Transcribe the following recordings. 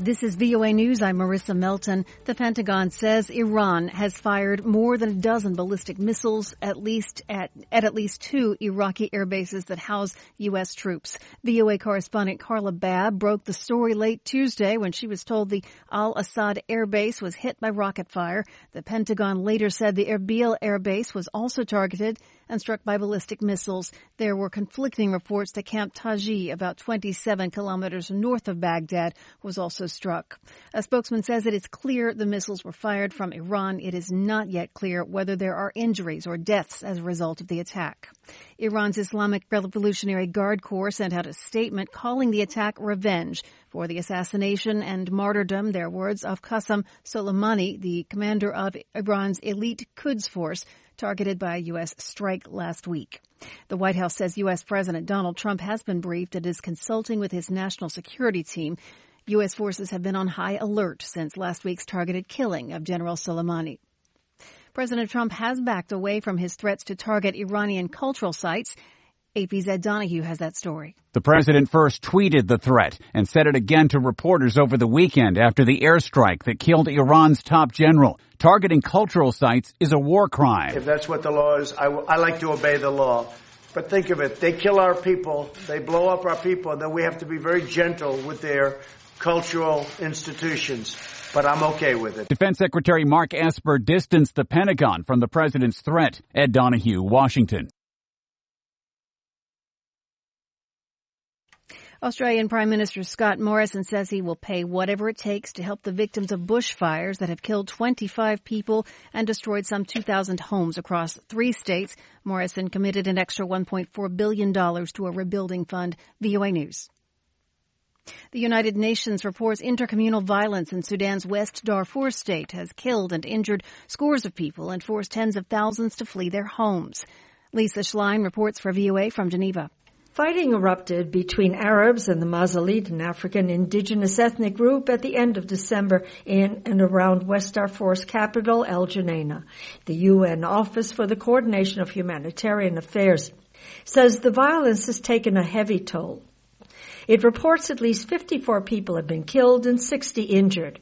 This is VOA News. I'm Marissa Melton. The Pentagon says Iran has fired more than a dozen ballistic missiles at least two Iraqi air bases that house U.S. troops. VOA correspondent Carla Babb broke the story late Tuesday when she was told the Al-Assad air base was hit by rocket fire. The Pentagon later said the Erbil air base was also targeted and struck by ballistic missiles. There were conflicting reports that Camp Taji, about 27 kilometers north of Baghdad, was also struck. A spokesman says it is clear the missiles were fired from Iran. It is not yet clear whether there are injuries or deaths as a result of the attack. Iran's Islamic Revolutionary Guard Corps sent out a statement calling the attack revenge for the assassination and martyrdom, their words, of Qasem Soleimani, the commander of Iran's elite Quds force, targeted by a U.S. strike last week. The White House says U.S. President Donald Trump has been briefed and is consulting with his national security team. U.S. forces have been on high alert since last week's targeted killing of General Soleimani. President Trump has backed away from his threats to target Iranian cultural sites. AP's Ed Donahue has that story. The president first tweeted the threat and said it again to reporters over the weekend after the airstrike that killed Iran's top general. Targeting cultural sites is a war crime. If that's what the law is, I like to obey the law. But think of it. They kill our people. They blow up our people. And then we have to be very gentle with their cultural institutions. But I'm okay with it. Defense Secretary Mark Esper distanced the Pentagon from the president's threat. Ed Donahue, Washington. Australian Prime Minister Scott Morrison says he will pay whatever it takes to help the victims of bushfires that have killed 25 people and destroyed some 2,000 homes across 3 states. Morrison committed an extra $1.4 billion to a rebuilding fund. VOA News. The United Nations reports intercommunal violence in Sudan's West Darfur state has killed and injured scores of people and forced tens of thousands to flee their homes. Lisa Schlein reports for VOA from Geneva. Fighting erupted between Arabs and the Mazalit, an African indigenous ethnic group, at the end of December in and around West Darfur's capital, El Geneina. The UN Office for the Coordination of Humanitarian Affairs says the violence has taken a heavy toll. It reports at least 54 people have been killed and 60 injured.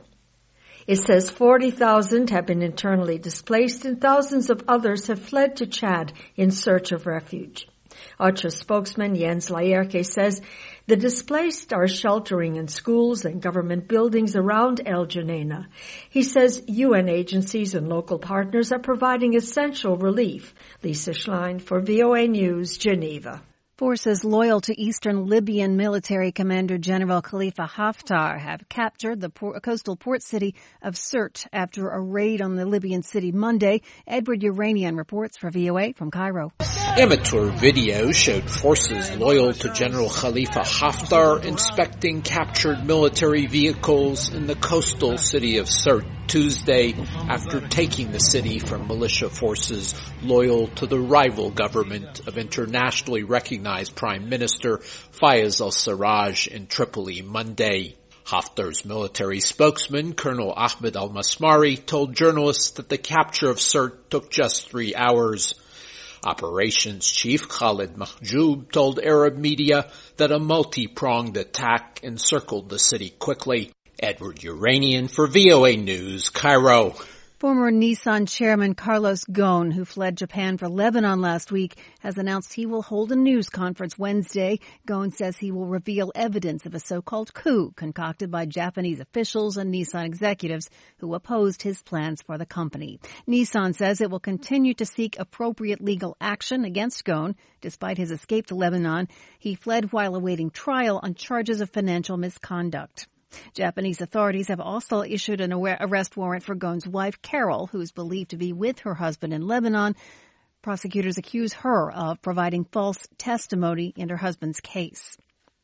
It says 40,000 have been internally displaced and thousands of others have fled to Chad in search of refuge. OCHA spokesman Jens Laerke says the displaced are sheltering in schools and government buildings around El Geneina. He says UN agencies and local partners are providing essential relief. Lisa Schlein for VOA News, Geneva. Forces loyal to Eastern Libyan military commander General Khalifa Haftar have captured the coastal port city of Sirte after a raid on the Libyan city Monday. Edward Uranian reports for VOA from Cairo. Amateur video showed forces loyal to General Khalifa Haftar inspecting captured military vehicles in the coastal city of Sirte Tuesday after taking the city from militia forces loyal to the rival government of internationally recognized Prime Minister Fayez al-Sarraj in Tripoli Monday. Haftar's military spokesman, Colonel Ahmed al-Masmari, told journalists that the capture of Sirte took just 3 hours. Operations Chief Khalid Mahjoub told Arab media that a multi-pronged attack encircled the city quickly. Edward Uranian for VOA News, Cairo. Former Nissan chairman Carlos Ghosn, who fled Japan for Lebanon last week, has announced he will hold a news conference Wednesday. Ghosn says he will reveal evidence of a so-called coup concocted by Japanese officials and Nissan executives who opposed his plans for the company. Nissan says it will continue to seek appropriate legal action against Ghosn. Despite his escape to Lebanon, he fled while awaiting trial on charges of financial misconduct. Japanese authorities have also issued an arrest warrant for Ghosn's wife, Carol, who is believed to be with her husband in Lebanon. Prosecutors accuse her of providing false testimony in her husband's case.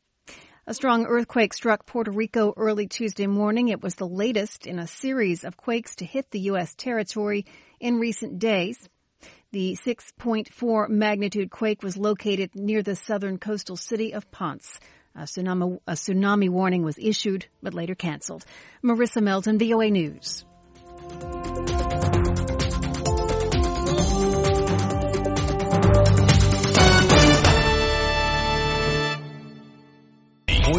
A strong earthquake struck Puerto Rico early Tuesday morning. It was the latest in a series of quakes to hit the U.S. territory in recent days. The 6.4 magnitude quake was located near the southern coastal city of Ponce. A tsunami warning was issued, but later canceled. Marissa Melton, VOA News.